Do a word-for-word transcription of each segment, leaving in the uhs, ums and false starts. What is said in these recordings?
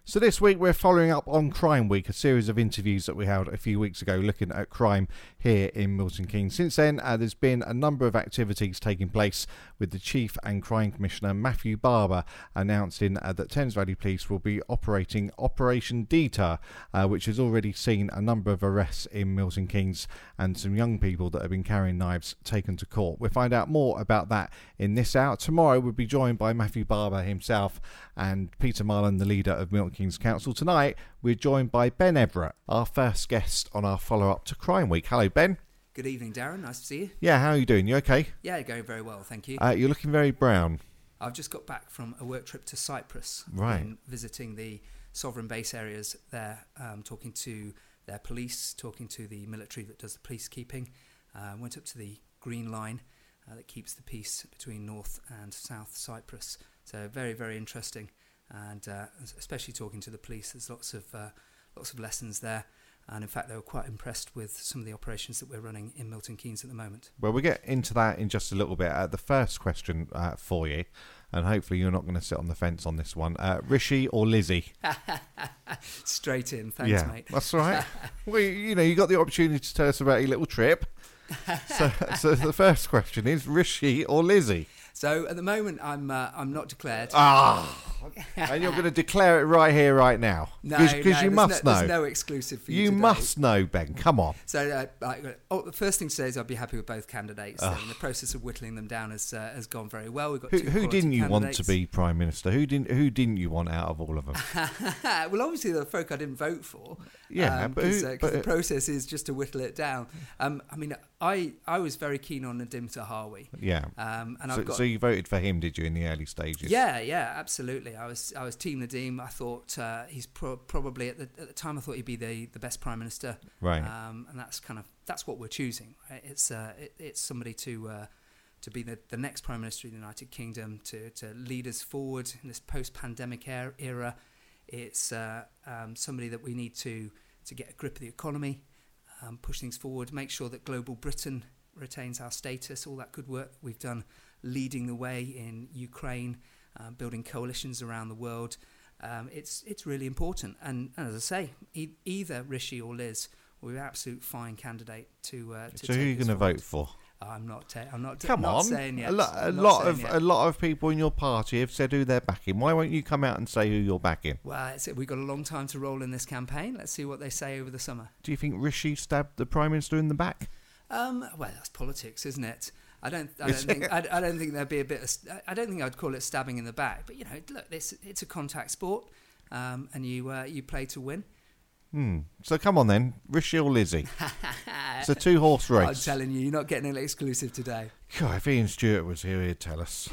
So this week we're following up on Crime Week, a series of interviews that we held a few weeks ago looking at crime here in Milton Keynes. Since then, uh, there's been a number of activities taking place, with the Chief and Crime Commissioner Matthew Barber announcing uh, that Thames Valley Police will be operating Operation Deter, uh, which has already seen a number of arrests in Milton Keynes and some young people that have been carrying knives taken to court. We'll find out more about that in this hour. Tomorrow we'll be joined by Matthew Barber himself and Peter Marlon, the leader of Milton Keynes Council. Tonight we're joined by Ben Everett, our first guest on our follow-up to Crime Week. Hello, Ben. Good evening, Darren. Nice to see you. Yeah, how are you doing? You okay? Yeah, going very well, thank you. Uh, you're looking very brown. I've just got back from a work trip to Cyprus. Right. And visiting the sovereign base areas there, um, talking to their police, talking to the military that does the peacekeeping. Uh, went up to the Green Line uh, that keeps the peace between North and South Cyprus. So very, very interesting. And uh, especially talking to the police, there's lots of uh, lots of lessons there. And in fact, they were quite impressed with some of the operations that we're running in Milton Keynes at the moment. Well, we'll get into that in just a little bit. Uh, the first question uh, for you, and hopefully you're not going to sit on the fence on this one. Uh, Rishi or Lizzie? Straight in, thanks, yeah, mate. That's all right. Well, you know, you got the opportunity to tell us about your little trip. so, so the first question is Rishi or Lizzie? So at the moment, I'm uh, I'm not declared. Ah, and you're going to declare it right here, right now. No, Cause, no, cause you must no, know. There's no exclusive for you. You today. must know, Ben. Come on. So, uh, I, oh, the first thing to say is I'd be happy with both candidates. Oh. The process of whittling them down has uh, has gone very well. We've got Who, two who didn't you want candidates. to be Prime Minister? Who didn't Who didn't you want out of all of them? Well, obviously the folk I didn't vote for. Yeah, um, but because who- uh, but- the process is just to whittle it down. Um, I mean, I I was very keen on Nadim Tahawi. Yeah. Um, and So, I've got so you voted for him, did you, in the early stages? Yeah, yeah, absolutely. I was I was Team Nadim. I thought uh, he's pro- probably at the at the time I thought he'd be the, the best prime minister. Right. Um, and that's kind of that's what we're choosing. Right? It's uh, it, it's somebody to uh, to be the, the next prime minister of the United Kingdom, to to lead us forward in this post-pandemic er- era. It's uh, um, somebody that we need to to get a grip of the economy, um, push things forward, make sure that global Britain retains our status. All that good work we've done, leading the way in Ukraine, uh, building coalitions around the world. Um, it's it's really important. And, and as I say, e- either Rishi or Liz will be an absolute fine candidate to. Uh, to So who are you take us going to forward. vote for? I'm not. Ta- I'm not. Come not on, saying yet. a, lo- a Not lot saying of yet. a lot of people in your party have said who they're backing. Why won't you come out and say who you're backing? Well, it's, we've got a long time to roll in this campaign. Let's see what they say over the summer. Do you think Rishi stabbed the Prime Minister in the back? Um, well, that's politics, isn't it? I don't. I don't Is think. it? I, I don't think there'd be a bit. Of, I don't think I'd call it stabbing in the back. But you know, look, it's it's a contact sport, um, and you uh, you play to win. Hmm. So come on then, Rishi or Lizzie? It's a two-horse I'm race. telling you, you're not getting an exclusive today. God, if Ian Stewart was here, he'd tell us.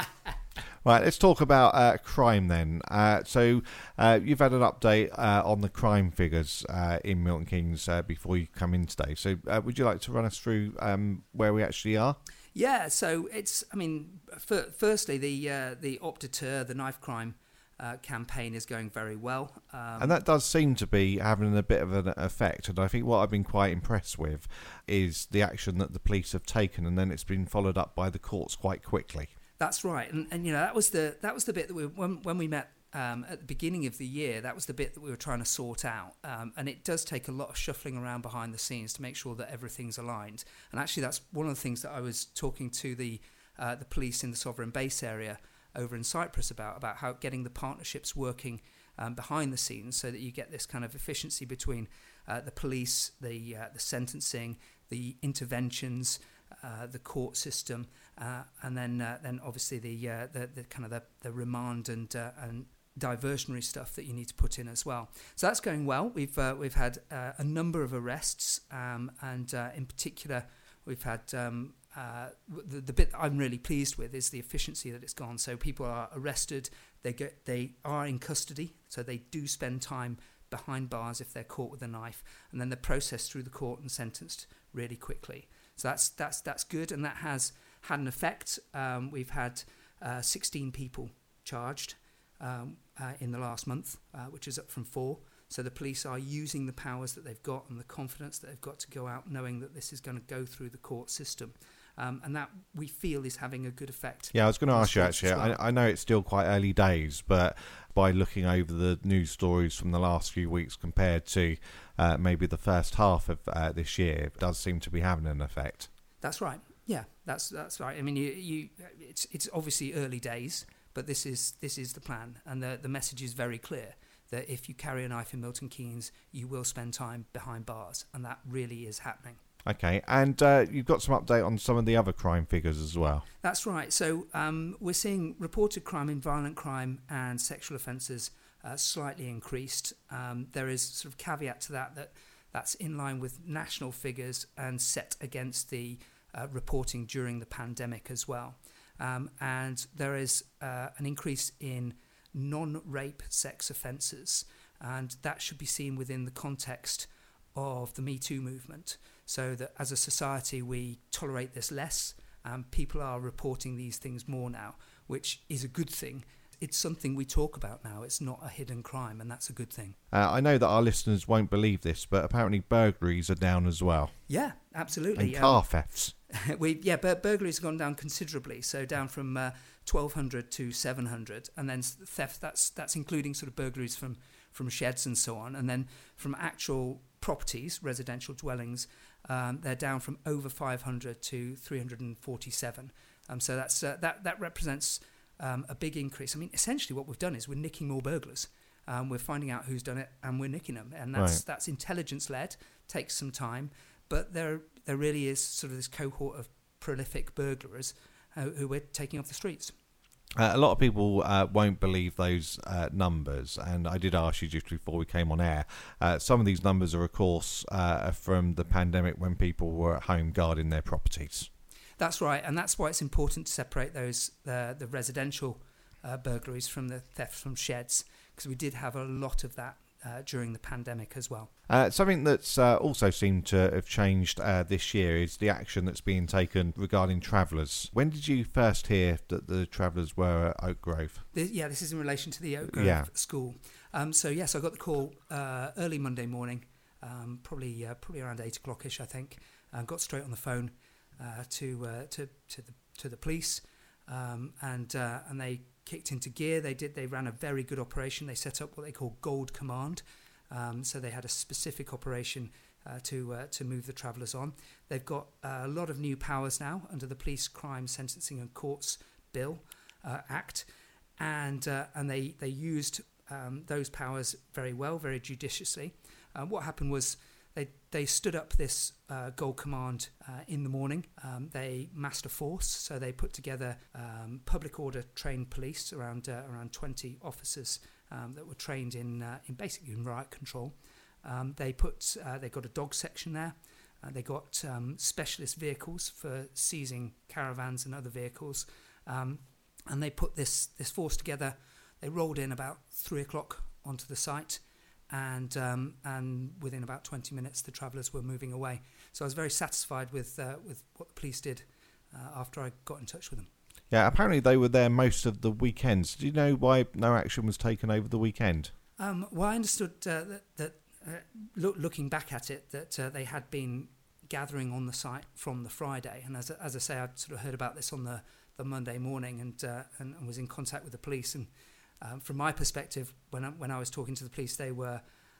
Right, let's talk about uh, crime then. Uh, so uh, you've had an update uh, on the crime figures uh, in Milton Keynes uh, before you come in today. So uh, would you like to run us through um, where we actually are? Yeah. So it's. I mean, f- firstly, the uh, the Op Deter, the knife crime uh, campaign is going very well. Um, And that does seem to be having a bit of an effect. And I think what I've been quite impressed with is the action that the police have taken, and then it's been followed up by the courts quite quickly. That's right, and and you know that was the that was the bit that we when when we met um, at the beginning of the year. That was the bit that we were trying to sort out, um, and it does take a lot of shuffling around behind the scenes to make sure that everything's aligned. And actually, that's one of the things that I was talking to the uh, the police in the sovereign base area over in Cyprus about about how getting the partnerships working um, behind the scenes so that you get this kind of efficiency between uh, the police, the uh, the sentencing, the interventions. Uh, the court system, uh, and then uh, then obviously the, uh, the the kind of the, the remand and uh, and diversionary stuff that you need to put in as well. So that's going well. We've uh, we've had uh, a number of arrests, um, and uh, in particular, we've had um, uh, the the bit that I'm really pleased with is the efficiency that it's gone. So people are arrested, they get they are in custody, so they do spend time behind bars if they're caught with a knife, and then they're processed through the court and sentenced really quickly. So that's that's that's good, and that has had an effect. Um, we've had uh, sixteen people charged um, uh, in the last month, uh, which is up from four. So the police are using the powers that they've got and the confidence that they've got to go out knowing that this is going to go through the court system. Um, and that we feel is having a good effect. Yeah, I was going to on ask you schools as actually. well. I, I know it's still quite early days, but by looking over the news stories from the last few weeks compared to uh, maybe the first half of uh, this year, it does seem to be having an effect. That's right. Yeah, that's that's right. I mean, you, you it's it's obviously early days, but this is this is the plan, and the the message is very clear that if you carry a knife in Milton Keynes, you will spend time behind bars, and that really is happening. Okay, and uh, you've got some update on some of the other crime figures as well. That's right. So um, we're seeing reported crime in violent crime and sexual offences uh, slightly increased. Um, there is sort of caveat to that that that's in line with national figures and set against the uh, reporting during the pandemic as well. Um, and there is uh, an increase in non-rape sex offences, and that should be seen within the context of the Me Too movement. So that as a society we tolerate this less, um, people are reporting these things more now, which is a good thing. It's something we talk about now. It's not a hidden crime, and that's a good thing. Uh, I know that our listeners won't believe this, but apparently burglaries are down as well. Yeah, absolutely. And car um, thefts. we yeah, bur- burglaries have gone down considerably. So down from uh, twelve hundred to seven hundred, and then theft. That's that's including sort of burglaries from from sheds and so on, and then from actual properties, residential dwellings. Um, they're down from over five hundred to three hundred forty-seven. Um, so that's uh, that that represents um, a big increase. I mean, essentially, what we've done is we're nicking more burglars. Um, we're finding out who's done it, and we're nicking them, and that's Right. that's intelligence led. Takes some time, but there there really is sort of this cohort of prolific burglars uh, who we're taking off the streets. Uh, a lot of people uh, won't believe those uh, numbers, and I did ask you just before we came on air. Uh, some of these numbers are, of course, uh, from the pandemic when people were at home guarding their properties. That's right, and that's why it's important to separate those uh, the residential uh, burglaries from the theft from sheds, because we did have a lot of that uh, during the pandemic as well. Uh, something that's uh, also seemed to have changed uh, this year is the action that's being taken regarding travellers. When did you first hear that the travellers were at Oak Grove? This, yeah, this is in relation to the Oak Grove Yeah. school. Um, so yes, I got the call uh, early Monday morning, um, probably uh, probably around eight o'clock-ish, I think. Uh, got straight on the phone uh, to uh, to to the to the police, um, and uh, and they kicked into gear. They did. They ran a very good operation. They set up what they call Gold Command. Um, so they had a specific operation uh, to uh, to move the travellers on. They've got uh, a lot of new powers now under the Police Crime Sentencing and Courts Bill uh, Act, and uh, and they they used um, those powers very well, very judiciously. Uh, what happened was they they stood up this uh, Gold Command uh, in the morning. Um, they massed a force, so they put together um, public order trained police, around uh, around twenty officers um, that were trained in uh, in basically in riot control. Um, they put uh, they got a dog section there. Uh, they got um, specialist vehicles for seizing caravans and other vehicles, um, and they put this this force together. They rolled in about three o'clock onto the site. And um, and within about twenty minutes, the travellers were moving away. So I was very satisfied with uh, with what the police did uh, after I got in touch with them. Yeah, apparently they were there most of the weekends. Do you know why no action was taken over the weekend? Um, well, I understood uh, that, that uh, look, looking back at it, that uh, they had been gathering on the site from the Friday. And as as I say, I'd sort of heard about this on the, the Monday morning and, uh, and and was in contact with the police. And Um, from my perspective, when I, when I was talking to the police, they were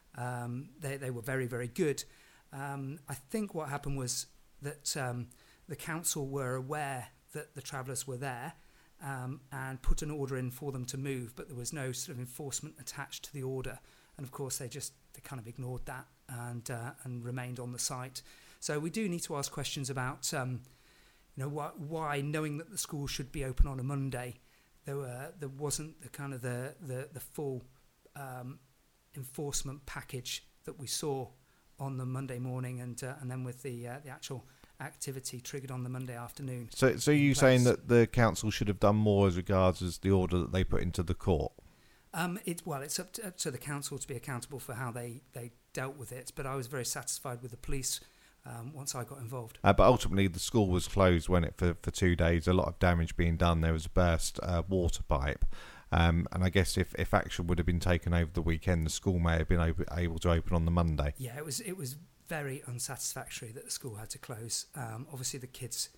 um, they they were very very good. Um, I think what happened was that um, the council were aware that the travellers were there um, and put an order in for them to move, but there was no sort of enforcement attached to the order. And of course, they just they kind of ignored that and uh, and remained on the site. So we do need to ask questions about um, you know why, why knowing that the school should be open on a Monday. There were there wasn't the kind of the the, the full um, enforcement package that we saw on the Monday morning, and uh, and then with the uh, the actual activity triggered on the Monday afternoon. So, so you saying that the council should have done more as regards as the order that they put into the court? Um, it well, it's up to, up to the council to be accountable for how they they dealt with it. But I was very satisfied with the police. Um, once I got involved. Uh, but ultimately the school was closed, when it for, for two days, a lot of damage being done. There was a burst uh, water pipe. Um, and I guess if, if action would have been taken over the weekend, the school may have been able, able to open on the Monday. Yeah, it was it was very unsatisfactory that the school had to close. Um, obviously the kids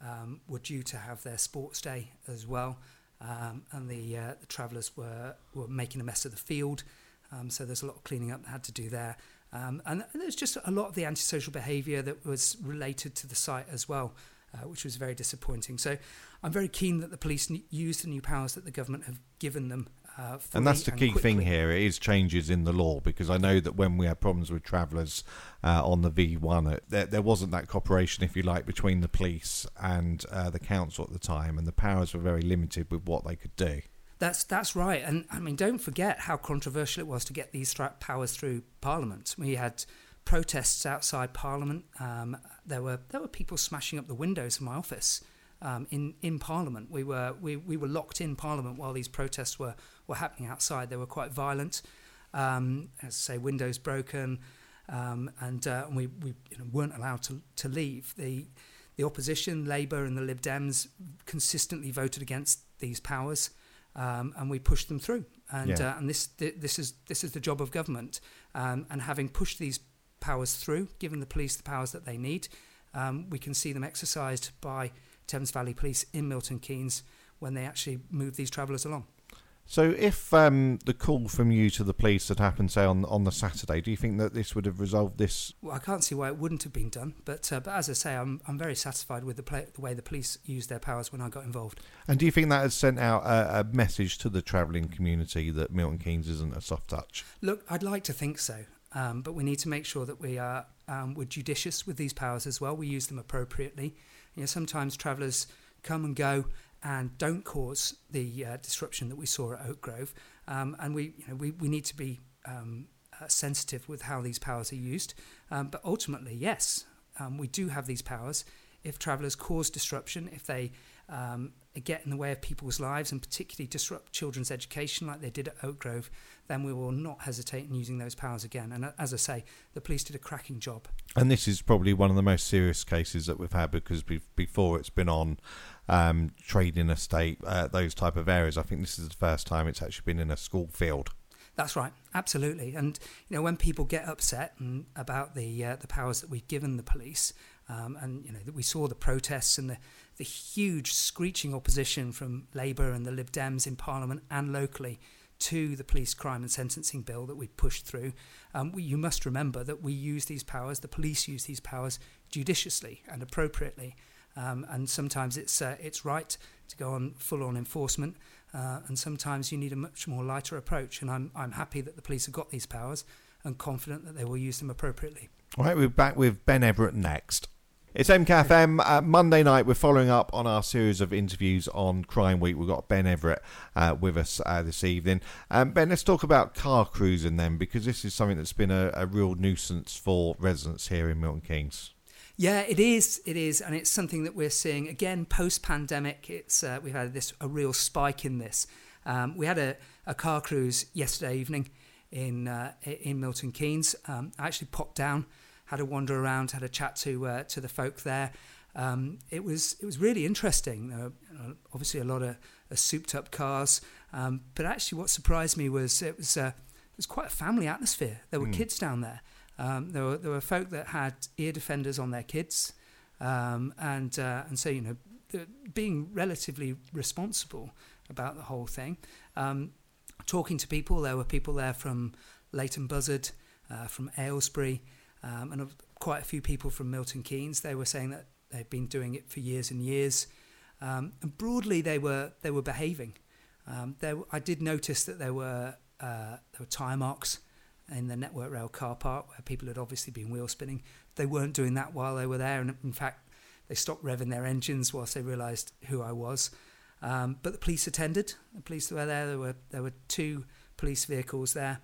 um, were due to have their sports day as well, um, and the, uh, the travellers were, were making a mess of the field, um, so there's a lot of cleaning up that had to do there. Um, and there's just a lot of the antisocial behaviour that was related to the site as well, uh, which was very disappointing. So I'm very keen that the police n- use the new powers that the government have given them. Uh, and that's the key quickly. thing here. It is changes in the law, because I know that when we had problems with travellers uh, on the V one, uh, there, there wasn't that cooperation, if you like, between the police and uh, the council at the time, and the powers were very limited with what they could do. That's that's right, and I mean, don't forget how controversial it was to get these th- powers through Parliament. We had protests outside Parliament. Um, there were there were people smashing up the windows of my office um, in in Parliament. We were we, we were locked in Parliament while these protests were, were happening outside. They were quite violent. Um, as I say, windows broken, um, and uh, we we you know, weren't allowed to to leave. The the opposition, Labour and the Lib Dems, consistently voted against these powers. Um, and we pushed them through, and yeah. uh, and this th- this is this is the job of government. Um, and having pushed these powers through, given the police the powers that they need, um, we can see them exercised by Thames Valley Police in Milton Keynes when they actually move these travellers along. So if um, the call from you to the police had happened, say, on on the Saturday, do you think that this would have resolved this? Well, I can't see why it wouldn't have been done, but uh, but as I say, I'm I'm very satisfied with the, play, the way the police used their powers when I got involved. And do you think that has sent out a, a message to the travelling community that Milton Keynes isn't a soft touch? Look, I'd like to think so, um, but we need to make sure that we are um, we're judicious with these powers as well. We use them appropriately. You know, sometimes travellers come and go and don't cause the uh, disruption that we saw at Oak Grove. Um, and we, you know, we, we need to be um, uh, sensitive with how these powers are used. Um, but ultimately, yes, um, we do have these powers. If travellers cause disruption, if they um, get in the way of people's lives and particularly disrupt children's education like they did at Oak Grove, then we will not hesitate in using those powers again. And as I say, the police did a cracking job. And this is probably one of the most serious cases that we've had, because be- before it's been on um, trading estate, uh, those type of areas. I think this is the first time it's actually been in a school field. That's right, absolutely. And you know, when people get upset and about the uh, the powers that we've given the police, um, and you know that we saw the protests and the, the huge screeching opposition from Labour and the Lib Dems in Parliament and locally to the police crime and sentencing bill that we pushed through, um, we, you must remember that we use these powers, the police use these powers judiciously and appropriately. Um, and sometimes it's uh, it's right to go on full-on enforcement, uh, and sometimes you need a much more lighter approach. And I'm I'm happy that the police have got these powers and confident that they will use them appropriately. All right, we're back with Ben Everett next. It's M K F M. Uh, Monday night, we're following up on our series of interviews on Crime Week. We've got Ben Everett uh, with us uh, this evening. Um, Ben, let's talk about car cruising then, because this is something that's been a, a real nuisance for residents here in Milton Keynes. Yeah, it is. It is, and it's something that we're seeing again post-pandemic. It's uh, we've had this a real spike in this. Um, we had a, a car cruise yesterday evening in uh, in Milton Keynes. Um, I actually popped down, had a wander around, had a chat to uh, to the folk there. Um, it was it was really interesting. Uh, you know, obviously, a lot of uh, souped-up cars, um, but actually, what surprised me was it was uh, it was quite a family atmosphere. There were mm. kids down there. Um, there were there were folk that had ear defenders on their kids, um, and uh, and so you know, the, being relatively responsible about the whole thing. Um, talking to people, there were people there from Leighton Buzzard, uh, from Aylesbury, um, and quite a few people from Milton Keynes. They were saying that they'd been doing it for years and years, um, and broadly they were they were behaving. Um, there, I did notice that there were uh, there were tyre marks in the Network Rail car park where people had obviously been wheel spinning. They weren't doing that while they were there, and in fact they stopped revving their engines whilst they realised who I was. Um, but the police attended. The police were there. There were there were two police vehicles there,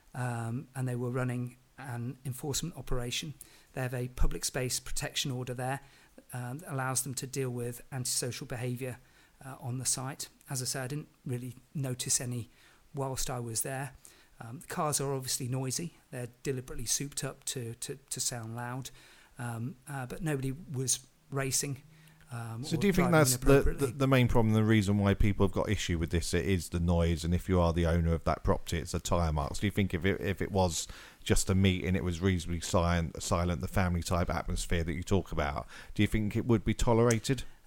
um, and they were running an enforcement operation. They have a public space protection order there um, that allows them to deal with antisocial behaviour uh, on the site. As I said, I didn't really notice any whilst I was there. Um, the cars are obviously noisy. They're deliberately souped up to, to, to sound loud, um, uh, but nobody was racing. Um, so do you think that's the, the, the main problem, the reason why people have got issue with this? It is the noise, and if you are the owner of that property, it's the tyre marks. Do you think if it, if it was just a meeting, it was reasonably silent, silent, the family type atmosphere that you talk about, do you think it would be tolerated?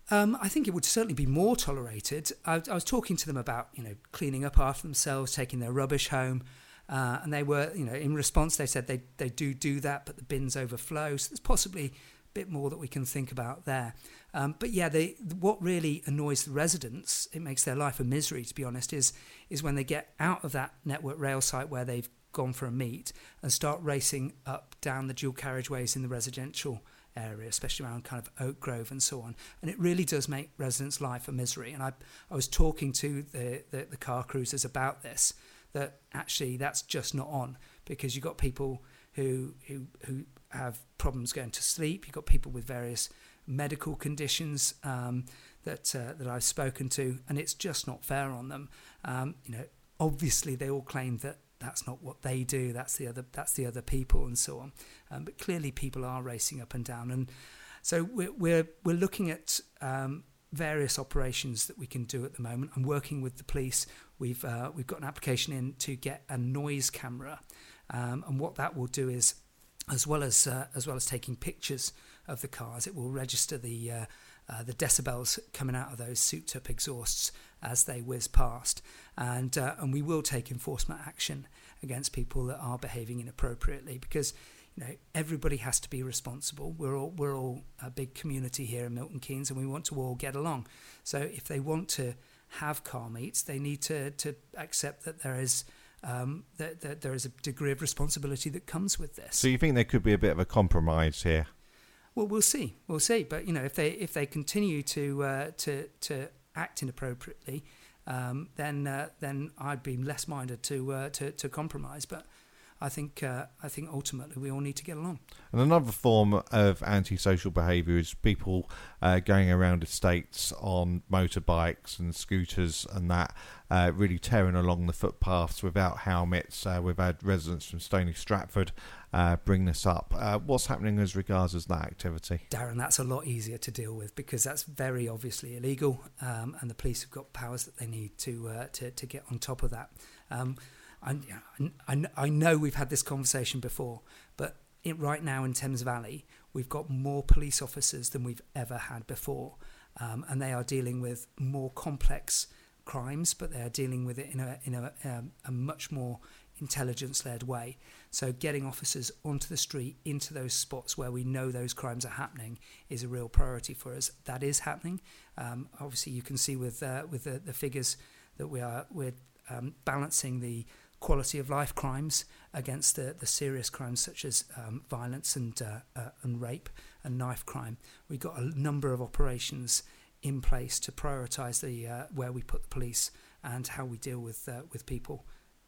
Um, I think it would certainly be more tolerated. I, I was talking to them about, you know, cleaning up after themselves, taking their rubbish home, uh, and they were, you know, in response they said they they do do that, but the bins overflow. So there's possibly a bit more that we can think about there. Um, but yeah, they what really annoys the residents, it makes their life a misery, to be honest, is is when they get out of that Network Rail site where they've gone for a meet and start racing up down the dual carriageways in the residential area, especially around kind of Oak Grove and so on. And it really does make residents' life a misery. And I I was talking to the, the, the car cruisers about this, that actually that's just not on, because you've got people who who who have problems going to sleep. You've got people with various medical conditions um, that uh, that I've spoken to, and it's just not fair on them. Um, you know, obviously they all claim that that's not what they do. That's the other. That's the other people, and so on. Um, but clearly, people are racing up and down, and so we're we're we're looking at um, various operations that we can do at the moment. I'm working with the police. We've uh, we've got an application in to get a noise camera, um, and what that will do is, as well as uh, as well as taking pictures of the cars, it will register the uh, uh, the decibels coming out of those souped-up exhausts as they whiz past, and uh, and we will take enforcement action against people that are behaving inappropriately, because you know everybody has to be responsible. We're all we're all a big community here in Milton Keynes, and we want to all get along. So if they want to have car meets, they need to to accept that there is um, that, that there is a degree of responsibility that comes with this. So you think there could be a bit of a compromise here? Well, we'll see, we'll see. But you know, if they if they continue to uh, to to act inappropriately, um, then uh, then I'd be less minded to uh, to to compromise. But I think uh, I think ultimately we all need to get along. And another form of antisocial behaviour is people uh, going around estates on motorbikes and scooters and that, uh, really tearing along the footpaths without helmets. Uh, we've had residents from Stony Stratford uh, bring this up. Uh, what's happening as regards as that activity? Darren, that's a lot easier to deal with, because that's very obviously illegal, um, and the police have got powers that they need to uh, to to get on top of that. Um, I, I, I know we've had this conversation before, but it, right now in Thames Valley, we've got more police officers than we've ever had before, um, and they are dealing with more complex crimes, but they are dealing with it in a in a, um, a much more intelligence-led way. So getting officers onto the street, into those spots where we know those crimes are happening, is a real priority for us. That is happening. Um, obviously, you can see with uh, with the, the figures that we are we're um, balancing the quality of life crimes against the, the serious crimes such as um, violence and uh, uh, and rape and knife crime. We've got a number of operations in place to prioritise the uh, where we put the police and how we deal with uh, with people.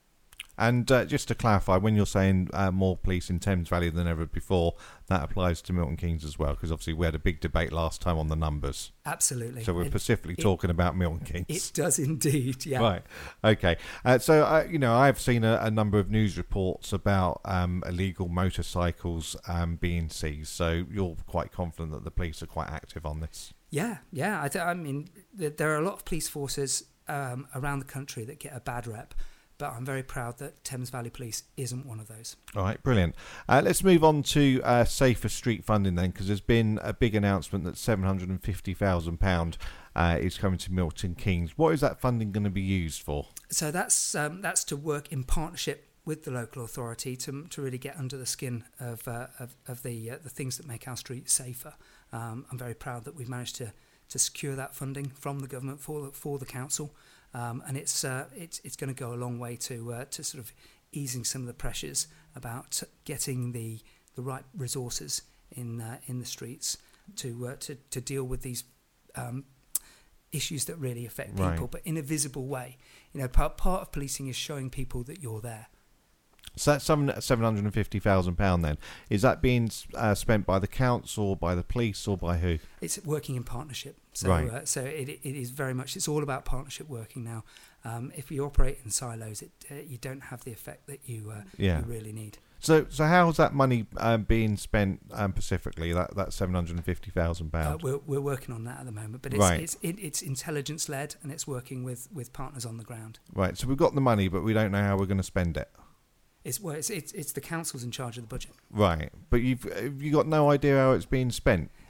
And uh, just to clarify, when you're saying uh, more police in Thames Valley than ever before, that applies to Milton Keynes as well, because obviously we had a big debate last time on the numbers. Absolutely. So we're it, specifically it, talking about Milton Keynes. It does indeed, yeah. Right, okay. Uh, so, uh, you know, I've seen a, a number of news reports about um, illegal motorcycles um, being seized, so you're quite confident that the police are quite active on this? Yeah, yeah. I, th- I mean, th- there are a lot of police forces um, around the country that get a bad rep, but I'm very proud that Thames Valley Police isn't one of those. All right, brilliant. Uh, let's move on to uh, safer street funding then, because there's been a big announcement that seven hundred fifty thousand pounds uh, is coming to Milton Keynes. What is that funding going to be used for? So that's um, that's to work in partnership with the local authority to to really get under the skin of uh, of, of the uh, the things that make our streets safer. Um, I'm very proud that we've managed to to secure that funding from the government for the, for the council. Um, and it's uh, it's it's going to go a long way to uh, to sort of easing some of the pressures about getting the the right resources in uh, in the streets to uh, to to deal with these um, issues that really affect people, right, but in a visible way. You know, part part of policing is showing people that you're there. So that's seven hundred fifty thousand pounds then. Is that being uh, spent by the council, by the police, or by who? It's working in partnership. So, right. uh, so it, it is very much, it's all about partnership working now. Um, if you operate in silos, it, uh, you don't have the effect that you, uh, yeah. you really need. So, so how's that money um, being spent um, specifically? That that seven hundred fifty thousand pounds. Uh, we're we're working on that at the moment, but it's right. it's it, it's intelligence led, and it's working with, with partners on the ground. Right. So we've got the money, but we don't know how we're going to spend it. It's well, it's, it's it's the council's in charge of the budget. Right, but you've you got no idea how it's being spent.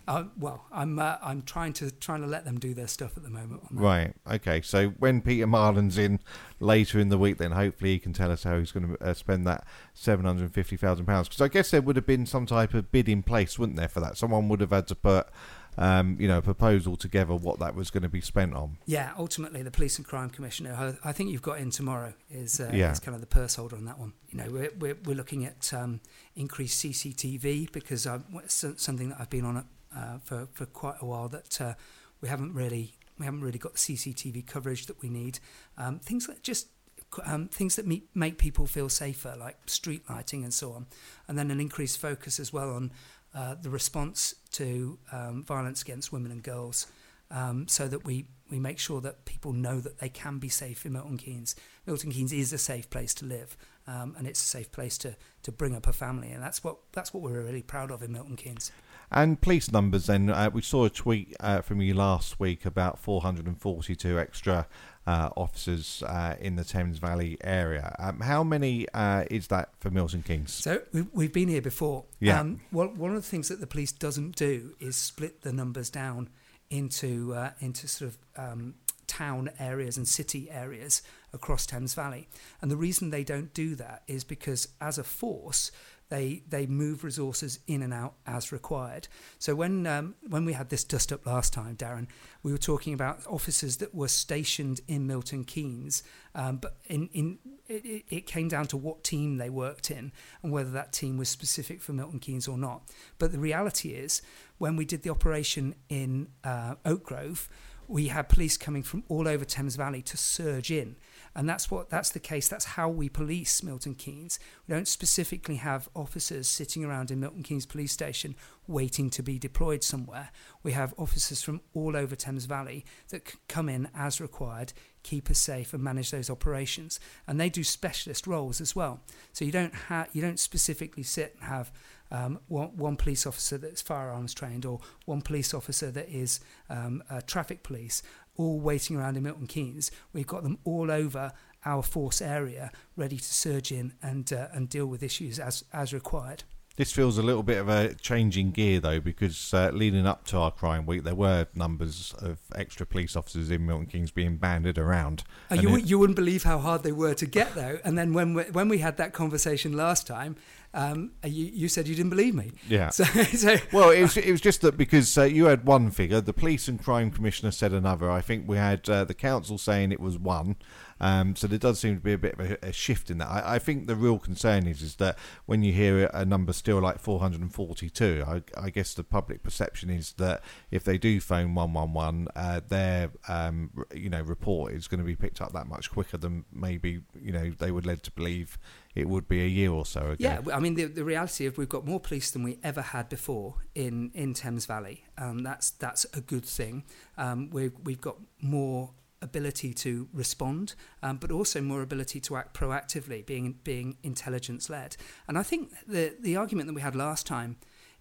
Uh, well, I'm uh, I'm trying to trying to let them do their stuff at the moment. On that. Right. Okay. So when Peter Marland's in later in the week, then hopefully he can tell us how he's going to uh, spend that seven hundred and fifty thousand pounds. Because I guess there would have been some type of bid in place, wouldn't there, for that? Someone would have had to put, um, you know, a proposal together what that was going to be spent on. Yeah. Ultimately, the Police and Crime Commissioner, I think you've got in tomorrow, is uh, yeah. is kind of the purse holder on that one. You know, we're we're, we're looking at um, increased C C T V because uh, it's something that I've been on it. Uh, for for quite a while that uh, we haven't really we haven't really got the C C T V coverage that we need. Um, things that just um, things that meet, make people feel safer, like street lighting and so on, and then an increased focus as well on uh, the response to um, violence against women and girls, um, so that we we make sure that people know that they can be safe in Milton Keynes. Milton Keynes is a safe place to live, um, and it's a safe place to to bring up a family, and that's what that's what we're really proud of in Milton Keynes. And police numbers then, uh, we saw a tweet uh, from you last week about four hundred forty-two extra uh, officers uh, in the Thames Valley area. Um, how many uh, is that for Milton Keynes? So we, we've been here before. Yeah. Um, one, one of the things that the police doesn't do is split the numbers down into uh, into sort of um, town areas and city areas across Thames Valley. And the reason they don't do that is because as a force, They they move resources in and out as required. So when um, when we had this dust up last time, Darren, we were talking about officers that were stationed in Milton Keynes, um, but in in it, it came down to what team they worked in and whether that team was specific for Milton Keynes or not. But the reality is, when we did the operation in uh, Oak Grove, we had police coming from all over Thames Valley to surge in. And that's what that's the case. That's how we police Milton Keynes. We don't specifically have officers sitting around in Milton Keynes Police Station waiting to be deployed somewhere. We have officers from all over Thames Valley that c- come in as required, keep us safe and manage those operations. And they do specialist roles as well. So you don't have you don't specifically sit and have um, one, one police officer that's firearms trained or one police officer that is um, a traffic police, all waiting around in Milton Keynes. We've got them all over our force area, ready to surge in and uh, and deal with issues as as required. This feels a little bit of a change in gear, though, because uh, leading up to our crime week, there were numbers of extra police officers in Milton Keynes being banded around. Uh, you, it, you wouldn't believe how hard they were to get, though. And then when we, when we had that conversation last time, um, you, you said you didn't believe me. Yeah. So, so well, it was, it was just that because uh, you had one figure, the Police and Crime Commissioner said another. I think we had uh, the council saying it was one. Um, so there does seem to be a bit of a, a shift in that. I, I think the real concern is is that when you hear a number still like four hundred forty-two, I, I guess the public perception is that if they do phone one one one, uh, their um, you know report is going to be picked up that much quicker than maybe you know they were led to believe it would be a year or so ago. Yeah, I mean the the reality of we've got more police than we ever had before in, in Thames Valley. Um, that's that's a good thing. Um, we've we've got more ability to respond, um, but also more ability to act proactively, being being intelligence led. And I think the the argument that we had last time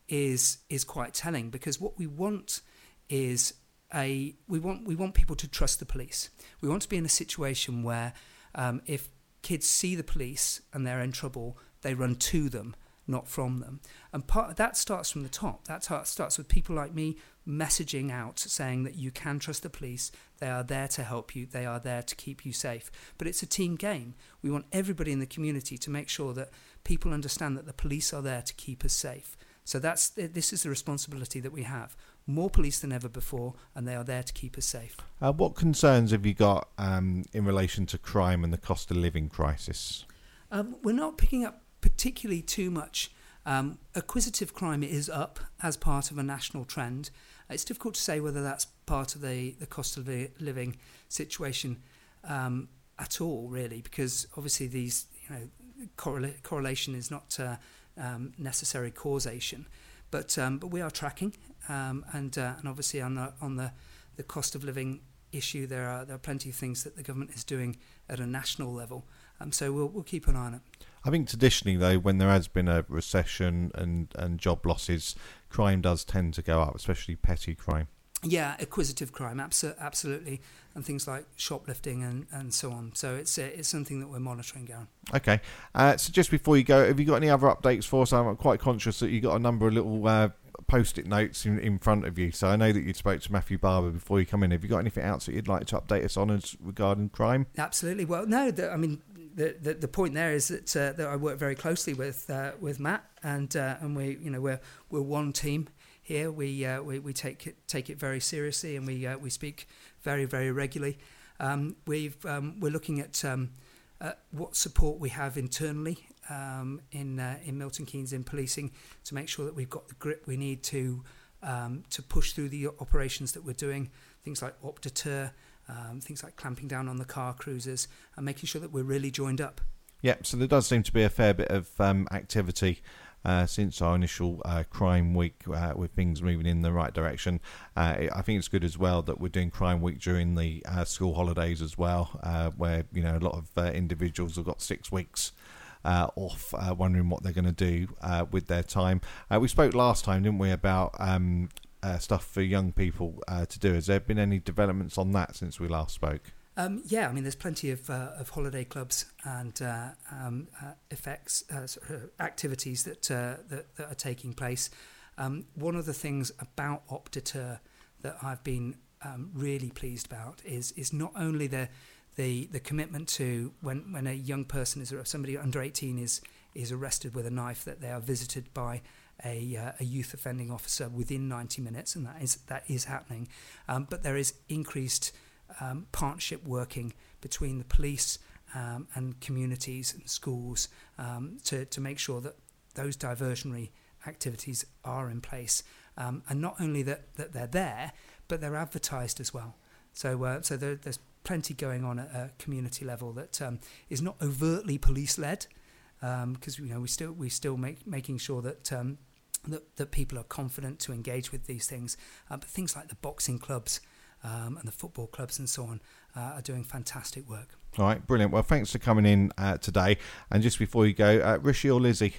is is quite telling, because what we want is a we want we want people to trust the police. We want to be in a situation where um, if kids see the police and they're in trouble, they run to them, not from them. And part that starts from the top. That starts with people like me messaging out, saying that you can trust the police. They are there to help you. They are there to keep you safe. But it's a team game. We want everybody in the community to make sure that people understand that the police are there to keep us safe. So that's this is the responsibility that we have. More police than ever before, and they are there to keep us safe. Uh, what concerns have you got um, in relation to crime and the cost of living crisis? Um, we're not picking up particularly too much. Um, acquisitive crime is up as part of a national trend. It's difficult to say whether that's part of the, the cost of li- living situation um, at all, really, because obviously these, you know, correla- correlation is not uh, um, necessary causation. But um, but we are tracking, um, and uh, and obviously on the on the, the cost of living issue, there are there are plenty of things that the government is doing at a national level. Um, so we'll we'll keep an eye on it. I think traditionally, though, when there has been a recession and, and job losses, crime does tend to go up, especially petty crime. Yeah, acquisitive crime, abso- absolutely, and things like shoplifting and, and so on. So it's uh, it's something that we're monitoring, Garen. Okay. Uh, so just before you go, have you got any other updates for us? I'm quite conscious that you got a number of little uh, post-it notes in, in front of you. So I know that you spoke to Matthew Barber before you come in. Have you got anything else that you'd like to update us on as regarding crime? Absolutely. Well, no, the, I mean, the, the the point there is that uh, that I work very closely with uh, with Matt, and uh, and we, you know, we're we're one team here. We uh, we we take it take it very seriously, and we uh, we speak very very regularly. Um, we've um, we're looking at um, uh, what support we have internally um, in uh, in Milton Keynes in policing to make sure that we've got the grip we need to um, to push through the operations that we're doing. Things like OpDeter, um, things like clamping down on the car cruisers, and making sure that we're really joined up. Yeah, so there does seem to be a fair bit of um, activity uh, since our initial uh, crime week, uh, with things moving in the right direction. Uh, I think it's good as well that we're doing crime week during the uh, school holidays as well, uh, where, you know, a lot of uh, individuals have got six weeks uh, off, uh, wondering what they're going to do uh, with their time. Uh, we spoke last time, didn't we, about um, uh, stuff for young people uh, to do. Has there been any developments on that since we last spoke? Um, yeah, I mean, there's plenty of uh, of holiday clubs and uh, um, uh, effects uh, sort of activities that, uh, that that are taking place. Um, one of the things about OpDeter that I've been um, really pleased about is is not only the the the commitment to when, when a young person is, or somebody under eighteen is is arrested with a knife, that they are visited by a uh, a youth offending officer within ninety minutes, and that is that is happening. Um, but there is increased Um, partnership working between the police um, and communities and schools um, to, to make sure that those diversionary activities are in place, um, and not only that, that they're there, but they're advertised as well. So uh, so there, there's plenty going on at a community level that um, is not overtly police led, because um, you know we still we still make making sure that. Um, that, that people are confident to engage with these things, uh, but things like the boxing clubs Um, and the football clubs and so on uh, are doing fantastic work. All right, brilliant. Well, thanks for coming in uh, today. And just before you go, uh, Rishi or Lizzie?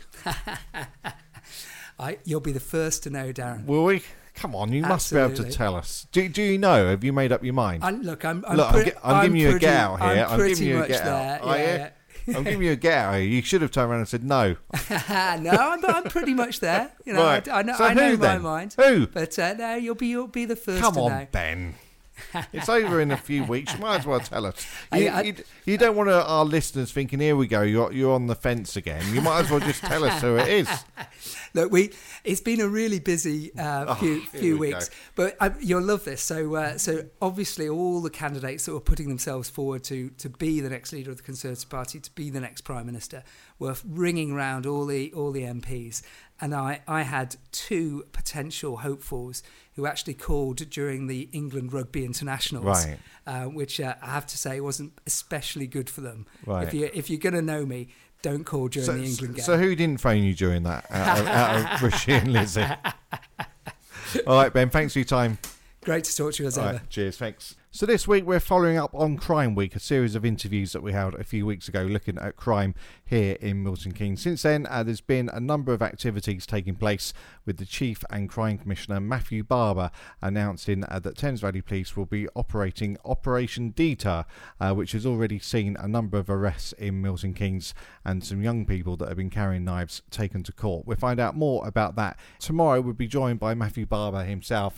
I, you'll be the first to know, Darren. Will we? Come on, you Absolutely. must be able to tell us. Do, do you know? Have you made up your mind? I, look, I'm, I'm, look, pre- I'm, gi- I'm, I'm giving you pretty, a get out here. I'm, I'm pretty giving you a much get there. out. Yeah, yeah, yeah. I'm giving you a get out here. You should have turned around and said no. no, I'm, I'm pretty much there. You know, right. I, I know, so I know who my then? mind. Who? But uh, no, you'll be you'll be the first Come to on, know. Ben. It's over in a few weeks. You might as well tell us. You, I, I, you, you don't want our listeners thinking, here we go, you're, you're on the fence again. You might as well just tell us who it is. Look, we it's been a really busy uh, Oh, few few we weeks, go. but uh, you'll love this. So, uh, so obviously, all the candidates that were putting themselves forward to to be the next leader of the Conservative Party, to be the next Prime Minister, were ringing round all the all the M Ps, and I I had two potential hopefuls who actually called during the England Rugby Internationals, Right. uh, which uh, I have to say wasn't especially good for them. Right. If you if you're going to know me, don't call during So, the England game. so who didn't phone you during that, out of, out of Rishi and Lizzie? All right, Ben, thanks for your time. Great to talk to you as All ever. right, cheers, thanks. So this week we're following up on Crime Week, a series of interviews that we held a few weeks ago looking at crime here in Milton Keynes. Since then, uh, there's been a number of activities taking place, with the Chief and Crime Commissioner Matthew Barber announcing uh, that Thames Valley Police will be operating Operation Deter, uh, which has already seen a number of arrests in Milton Keynes and some young people that have been carrying knives taken to court. We'll find out more about that tomorrow. We'll be joined by Matthew Barber himself